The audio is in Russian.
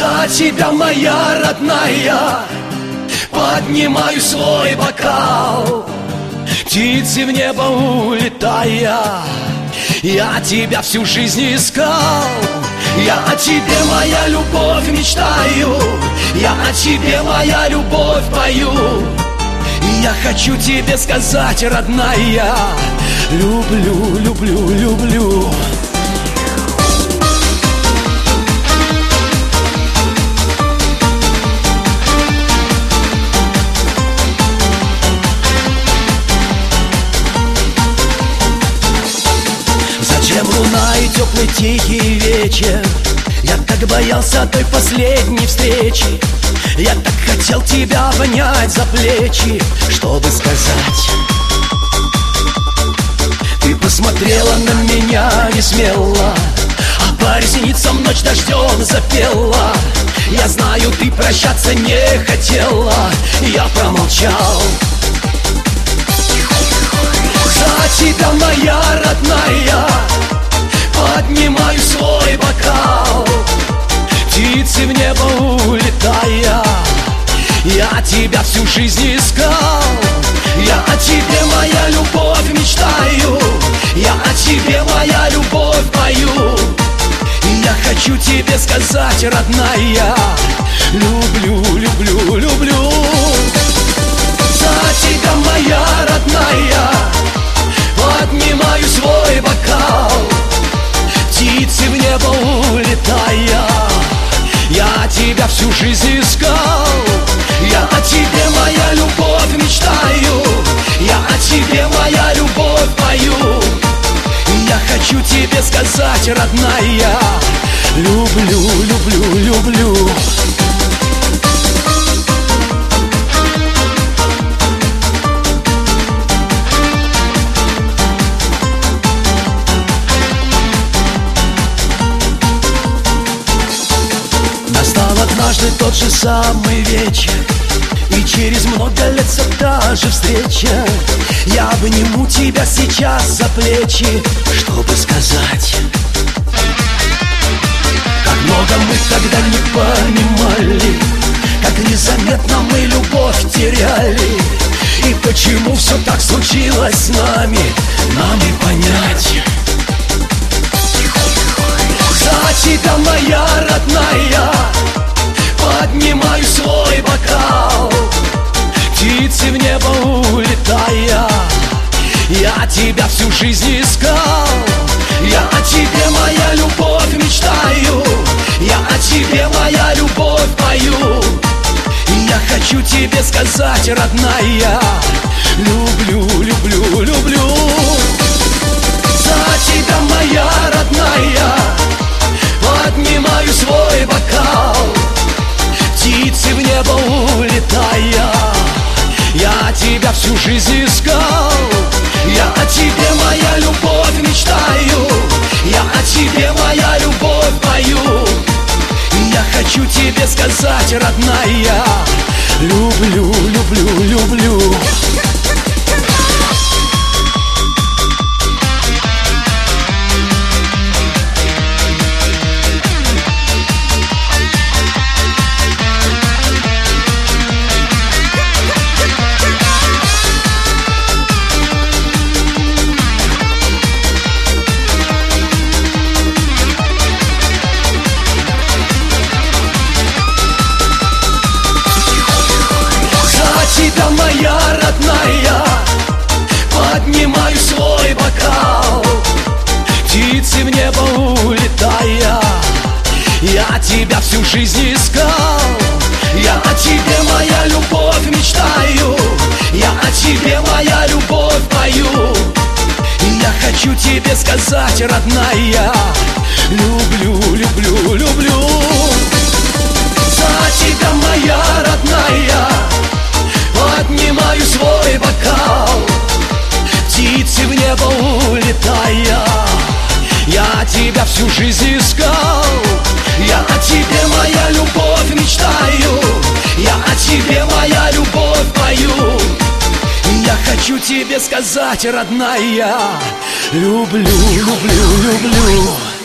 За тебя, моя родная, поднимаю свой бокал. Птицы в небо улетая, я тебя всю жизнь искал. Я о тебе, моя любовь, мечтаю, я о тебе, моя любовь, пою. И я хочу тебе сказать, родная, люблю, люблю, люблю. Зачем луна и теплый тихий вечер? Я так боялся той последней встречи. Я так хотел тебя обнять за плечи, чтобы сказать. Ты посмотрела на меня не смело, а по ресницам ночь дождем запела. Я знаю, ты прощаться не хотела, я промолчал. За тебя, моя родная, поднимаю свой бокал. Птицы в небо улетая, я тебя всю жизнь искал. Я о тебе, моя любовь, мечтаю, я о тебе, моя любовь, пою. И я хочу тебе сказать, родная, люблю, люблю, люблю. За тебя, моя родная, поднимаю свой бокал. Птицы в небо улетая, я тебя всю жизнь искал. Я о тебе, моя любовь, мечтаю, я о тебе, моя любовь, пою. И я хочу тебе сказать, родная, люблю, люблю, люблю. Настал однажды тот же самый вечер, и через много лет все та же встреча. Я обниму тебя сейчас за плечи, чтобы сказать, как много мы тогда не понимали, как незаметно мы любовь теряли. И почему все так случилось с нами, нам не понять. За тебя, моя родная, поднимаю свой бокал. Птицы в небо улетая, я тебя всю жизнь искал. Я о тебе, моя любовь, мечтаю, я о тебе, моя любовь, пою. И я хочу тебе сказать, родная, люблю, люблю, люблю. За тебя, моя родная, поднимаю свой бокал. Птицы в небо улетая, я тебя всю жизнь искал. Я о тебе, моя любовь, мечтаю, я о тебе, моя любовь, пою. И я хочу тебе сказать, родная, люблю, люблю, люблю. Тебя, моя родная, поднимаю свой бокал. Птицы в небо улетая, я тебя всю жизнь искал. Я о тебе, моя любовь, мечтаю, я о тебе, моя любовь, пою. И я хочу тебе сказать, родная, люблю, люблю, люблю. За тебя, моя родная, поднимаю свой бокал. Птицы в небо улетая, я тебя всю жизнь искал. Я о тебе, моя любовь, мечтаю, я о тебе, моя любовь, пою. И я хочу тебе сказать, родная, люблю, люблю, люблю.